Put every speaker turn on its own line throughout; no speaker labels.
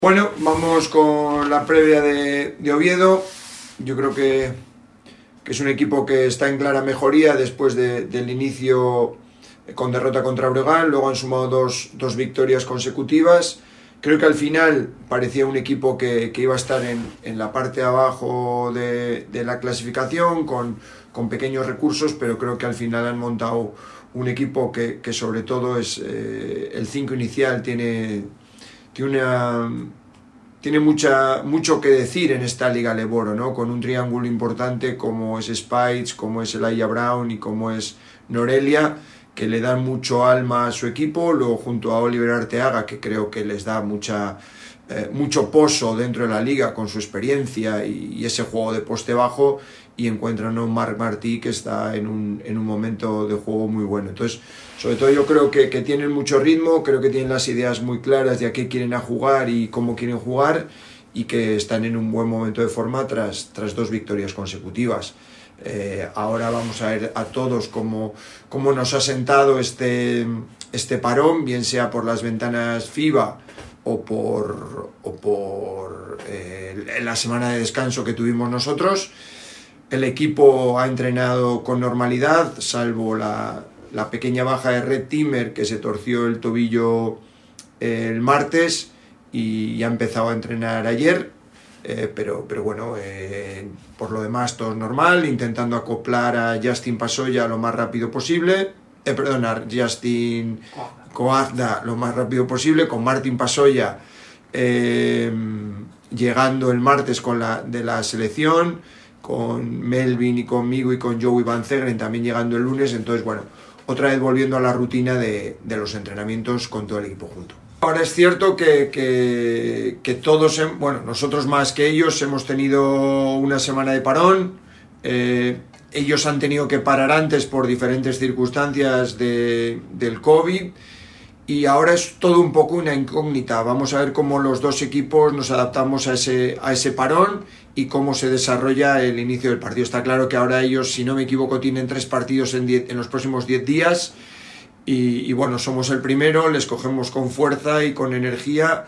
Bueno, vamos con la previa de Oviedo. Yo creo que es un equipo que está en clara mejoría después del inicio con derrota contra Breogán. Luego han sumado dos victorias consecutivas. Creo que al final parecía un equipo que iba a estar en la parte de abajo de la clasificación con pequeños recursos, pero creo que al final han montado un equipo que sobre todo es el 5 inicial tiene mucho que decir en esta Liga Leboro, ¿no? Con un triángulo importante como es Spites, como es Elijah Brown y como es Norelia, que le dan mucho alma a su equipo. Luego junto a Oliver Arteaga, que creo que les da mucho pozo dentro de la liga con su experiencia y ese juego de poste bajo, y encuentran a un Marc Martí que está en un momento de juego muy bueno. Entonces, sobre todo yo creo que tienen mucho ritmo, creo que tienen las ideas muy claras de a qué quieren jugar y cómo quieren jugar, y que están en un buen momento de forma tras dos victorias consecutivas. Ahora vamos a ver a todos cómo nos ha sentado este parón, bien sea por las ventanas FIBA o por la semana de descanso que tuvimos nosotros. El equipo ha entrenado con normalidad, salvo la pequeña baja de Red Timmer, que se torció el tobillo el martes y ha empezado a entrenar ayer. Pero bueno, por lo demás todo normal, intentando acoplar a Justin Pasoya lo más rápido posible, a Justin Coazda lo más rápido posible, con Martin Pasoya llegando el martes de la selección, con Melvin y conmigo y con Joey Van Zegren también llegando el lunes. Entonces bueno, otra vez volviendo a la rutina de los entrenamientos con todo el equipo junto. Ahora es cierto que todos, bueno, nosotros más que ellos, hemos tenido una semana de parón. Ellos han tenido que parar antes por diferentes circunstancias del COVID, y ahora es todo un poco una incógnita. Vamos a ver cómo los dos equipos nos adaptamos a ese parón y cómo se desarrolla el inicio del partido. Está claro que ahora ellos, si no me equivoco, tienen 3 partidos en los próximos 10 días. Y bueno, somos el primero, les cogemos con fuerza y con energía,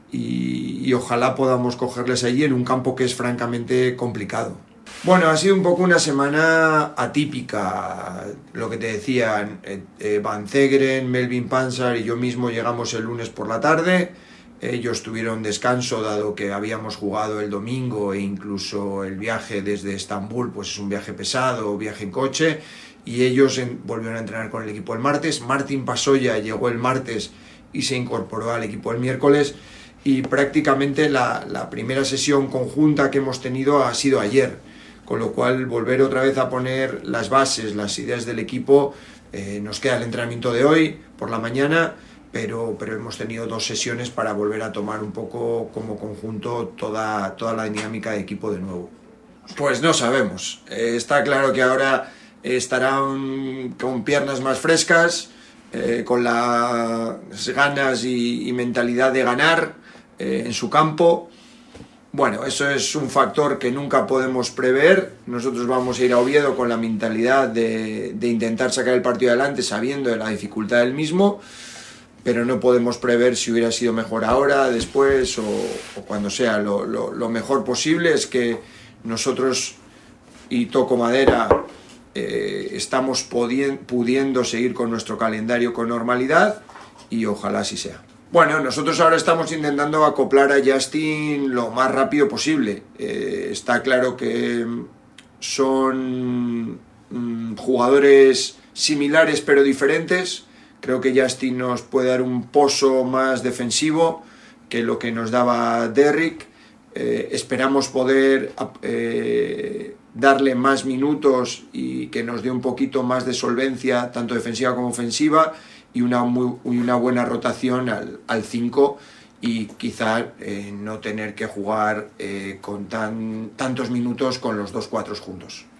y ojalá podamos cogerles allí en un campo que es francamente complicado. Bueno, ha sido un poco una semana atípica, lo que te decían, Van Zegren, Melvin Pansar y yo mismo llegamos el lunes por la tarde. Ellos tuvieron descanso dado que habíamos jugado el domingo, e incluso el viaje desde Estambul pues es un viaje pesado, viaje en coche, y ellos volvieron a entrenar con el equipo el martes. Martin Pasoya llegó el martes y se incorporó al equipo el miércoles, y prácticamente la primera sesión conjunta que hemos tenido ha sido ayer, con lo cual volver otra vez a poner las bases, las ideas del equipo. Nos queda el entrenamiento de hoy por la mañana, pero hemos tenido 2 sesiones para volver a tomar un poco como conjunto toda la dinámica de equipo de nuevo. Pues no sabemos, está claro que ahora estarán con piernas más frescas, con las ganas y mentalidad de ganar en su campo. Bueno, eso es un factor que nunca podemos prever. Nosotros vamos a ir a Oviedo con la mentalidad de intentar sacar el partido adelante, sabiendo de la dificultad del mismo, pero no podemos prever si hubiera sido mejor ahora, después o cuando sea. Lo mejor posible es que nosotros, y toco madera, estamos pudiendo seguir con nuestro calendario con normalidad, y ojalá así sea. Bueno, nosotros ahora estamos intentando acoplar a Justin lo más rápido posible. Está claro que son jugadores similares pero diferentes. Creo que Justin nos puede dar un pozo más defensivo que lo que nos daba Derrick. Esperamos poder darle más minutos y que nos dé un poquito más de solvencia, tanto defensiva como ofensiva, y una buena rotación al 5, y quizá no tener que jugar con tantos minutos con los 2 4 juntos.